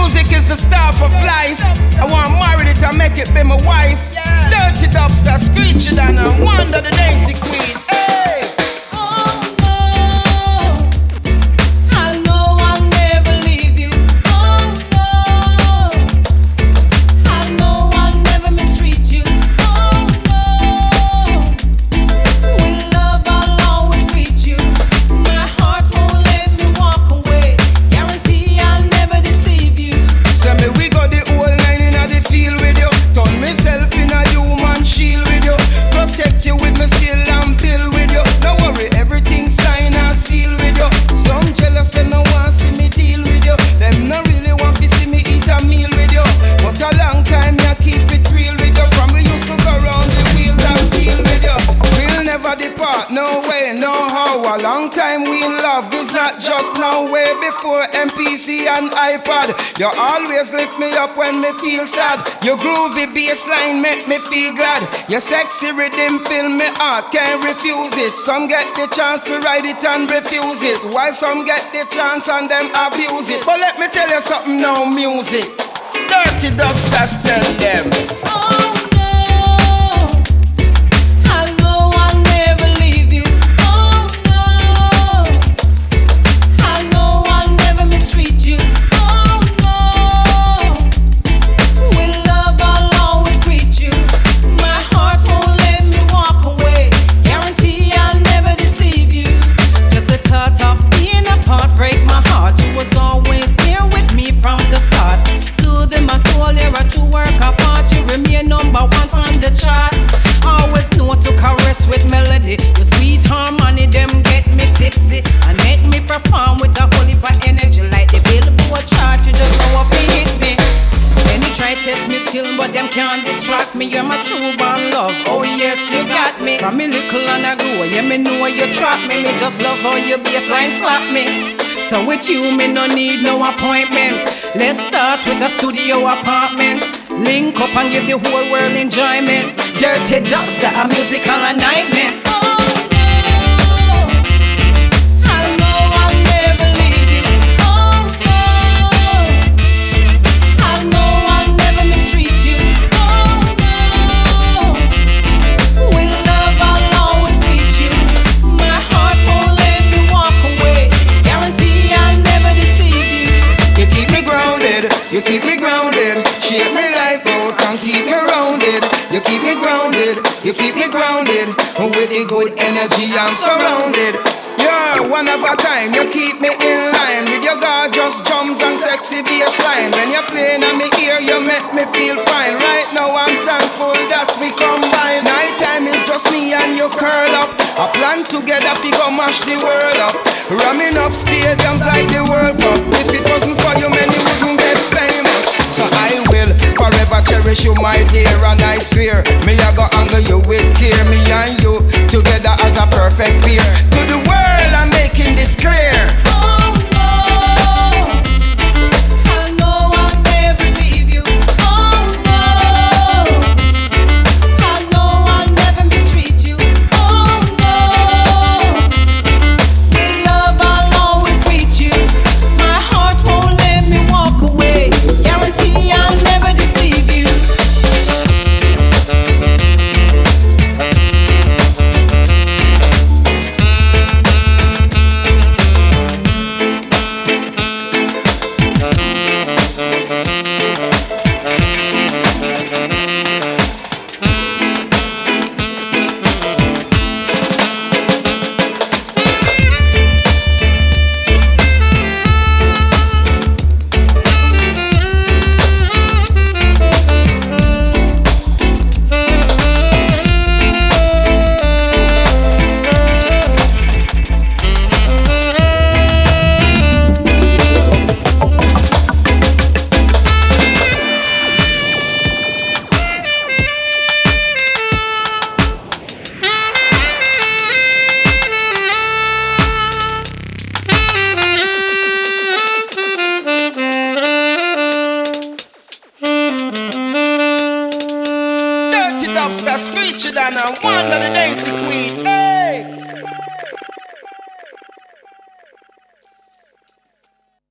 Music is the staff of life. I want to marry it and make it be my wife. Dirty dubstep, screechy down and wonder the dainty queen. Hey! A long time we in love is not just now. Way before MPC and iPod. You always lift me up when me feel sad. Your groovy bassline make me feel glad. Your sexy rhythm fill me heart, can't refuse it. Some get the chance to write it and refuse it, while some get the chance and them abuse it. But let me tell you something now, music. Dirty dubsters, tell them. With melody, your sweet harmony, them get me tipsy and make me perform with a whole heap of energy like the Billboard chart. You just know what hit me. Many try test me skill, but them can't distract me. You're my true born love. Oh yes, you got me. From me little and I grow, yeah me know you trap me. Me just love how your bassline slap me. So with you, me no need no appointment. Let's start with a studio apartment. Link up and give the whole world enjoyment. Dirty dubstep, a musical alignment. You keep me grounded, shape me life out and keep me rounded. You keep me grounded, you keep me grounded. With the good energy I'm surrounded. You're one of a kind, you keep me in line with your gorgeous drums and sexy bassline. When you're playing on me ear, you make me feel fine. Right now I'm thankful that we combine. Nighttime is just me and you curl up. I plan together we go mash the world up. Ramming up stadiums like the World Cup. If it wasn't for you, man, you wouldn't get famous. So I will forever cherish you, my dear, and I swear me I go angle you with care. Me and you together as a perfect pair. To the world I'm making this clear. Screechy down and wonder the dainty